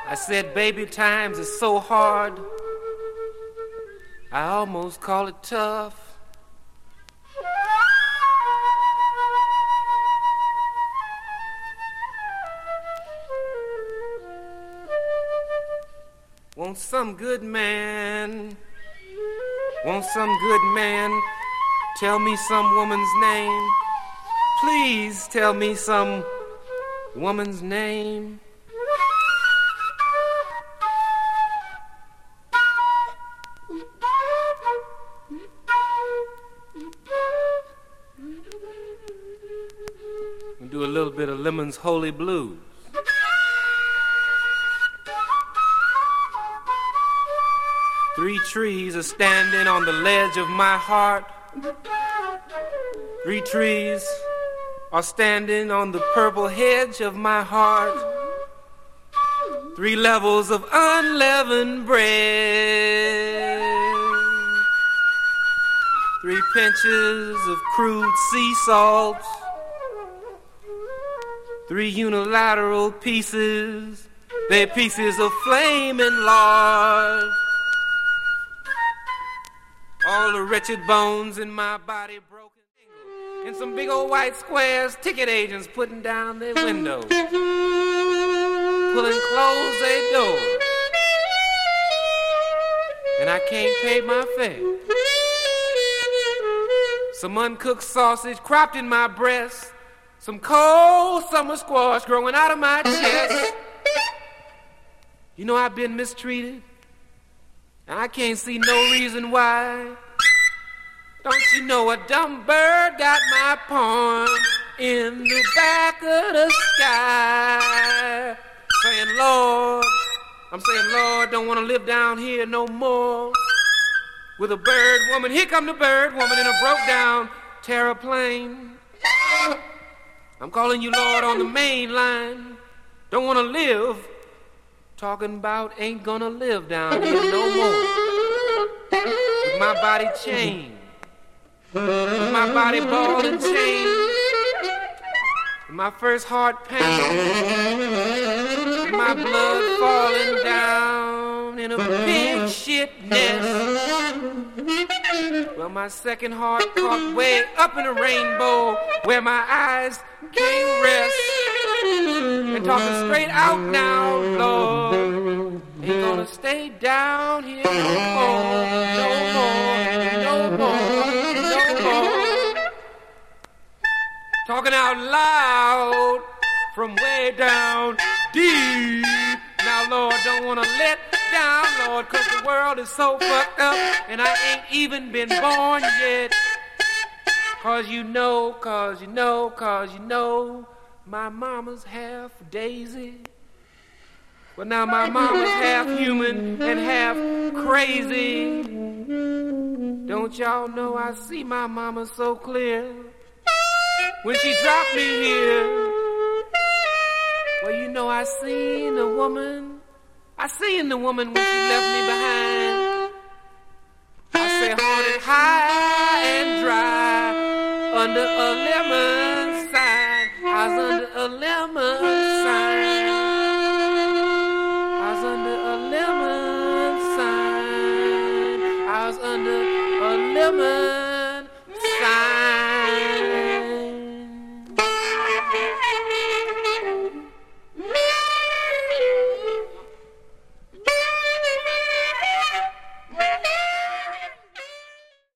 I said, baby, times is so hard, I almost call it tough. Won't some good man tell me some woman's name? Please tell me some woman's name. We'll do a little bit of Lemon's Holy Blues. Three trees are standing on the ledge of my heart. Three trees are standing on the purple hedge of my heart. Three levels of unleavened bread. Three pinches of crude sea salt. Three unilateral pieces. They're pieces of flaming lard. All the wretched bones in my body broken. In some big old white squares, ticket agents putting down their windows, pulling close their doors. And I can't pay my fare. Some uncooked sausage cropped in my breast. Some cold summer squash growing out of my chest. You know I've been mistreated. I can't see no reason why. Don't you know a dumb bird got my palm in the back of the sky? Saying, Lord, I'm saying, Lord, don't want to live down here no more with a bird woman. Here come the bird woman in a broke down terraplane. I'm calling you, Lord, on the main line. Don't want to live. Talking about ain't gonna live down here no more. With my body chained, with my body ball and chain, with my first heart pound, with my blood falling down in a big shit nest. Well, my second heart caught way up in a rainbow where my eyes can't rest. And talking straight out now, Lord, ain't gonna stay down here no more, no more, no more, no more. Talking out loud from way down deep. Now, Lord, don't wanna let down, Lord, 'cause the world is so fucked up and I ain't even been born yet. 'Cause you know, my mama's half Daisy. Well, now my mama's half human and half crazy. Don't y'all know I see my mama so clear when she dropped me here? Well, you know I seen the woman when she left me behind. I say haunted high and dry under a lemon sign. I was under